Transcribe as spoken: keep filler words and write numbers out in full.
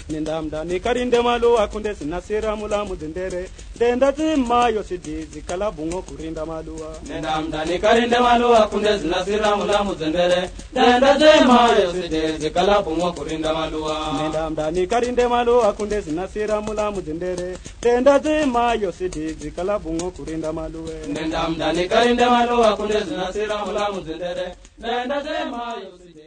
Nindamda ni karinde malu akunde sinasira mula mudendere denda zima yosidizi kala bungo kurinda malua. Nindamda ni karinde malu akunde sinasira mula mudendere denda zima yosidizi kala bungo kurinda malua. Nindamda ni karinde malu akunde sinasira mula mudendere denda zima yosidizi kala bungo kurinda malue. Nindamda ni karinde malu akunde sinasira mula mudendere denda zima yosidizi